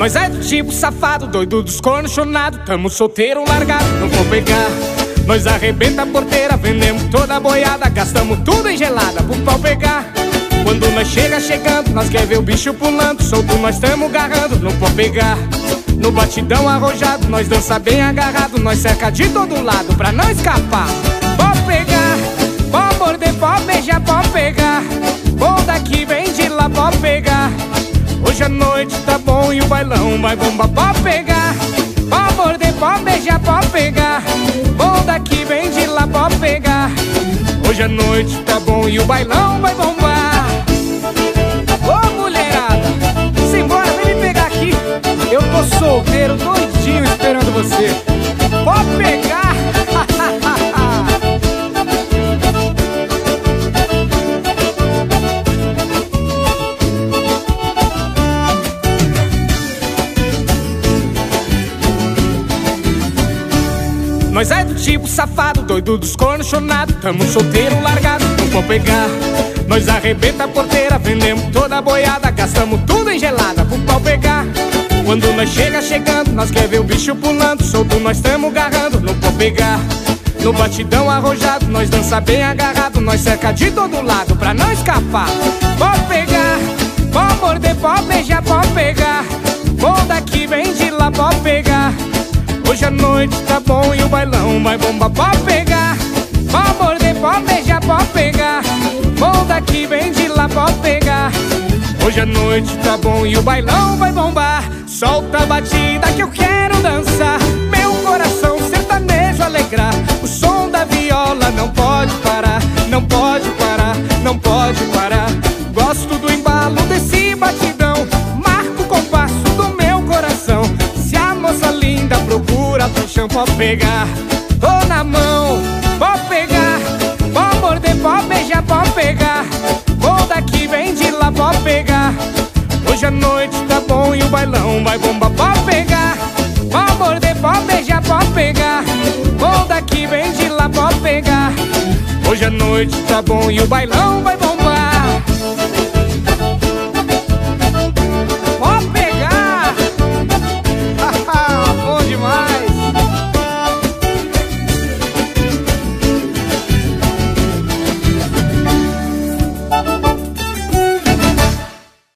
Nós é do tipo safado, doido dos cornos chonado. Tamo solteiro, largado, não vou pegar. Nós arrebenta a porteira, vendemos toda a boiada. Gastamos tudo em gelada pro pau pegar. Quando nós chegando, nós quer ver o bicho pulando. Solto nós tamo garrando, não pode pegar. No batidão arrojado, nós dança bem agarrado. Nós cerca de todo lado pra não escapar. Pode pegar, pode morder, pode beijar, pode pegar. Ou daqui vem de lá, pode pegar. Hoje a noite tá bom e o bailão vai bombar. Pode pegar, pode morder, pode beijar, pode pegar. Ou daqui vem de lá, pode pegar. Hoje a noite tá bom e o bailão vai bombar. Ô mulherada, simbora, vem me pegar aqui. Eu tô solteiro, doidinho esperando você. Pode pegar. Nós é do tipo safado, doido dos cornos chonado. Tamo solteiro, largado, não vou pegar. Nós arrebenta a porteira, vendemos toda a boiada. Gastamos tudo em gelada pro pau pegar. Quando nós chegando, nós quer ver o bicho pulando. Solto nós tamo garrando, não pode pegar. No batidão arrojado, nós dança bem agarrado. Nós cerca de todo lado pra não escapar. Pode pegar, pode morder, pode beijar, pode pegar. Ou daqui vem de lá, pode pegar. Hoje a noite tá bom e o bailão vai bombar. Pode pegar, pode morder, pode beijar, pode pegar. Ou daqui vem de lá, pode pegar. Hoje a noite tá bom e o bailão vai bombar. Solta a batida que eu quero dançar. Meu coração sertanejo alegrar. O som da viola não pode parar. Não pode parar, não pode parar. Gosto do embalo desse batidão. Marco o compasso do meu coração. Se a moça linda procura paixão, pode pegar. Tô na mão, pode pegar. Pode morder, pode beijar, pode pegar. Ou daqui vem de lá, pode pegar. Hoje a noite tá bom e o bailão vai bombar. Pode pegar, pode morder, pode beijar, pode pegar. Ou daqui vem de lá, pode pegar. Hoje a noite tá bom e o bailão vai bombar.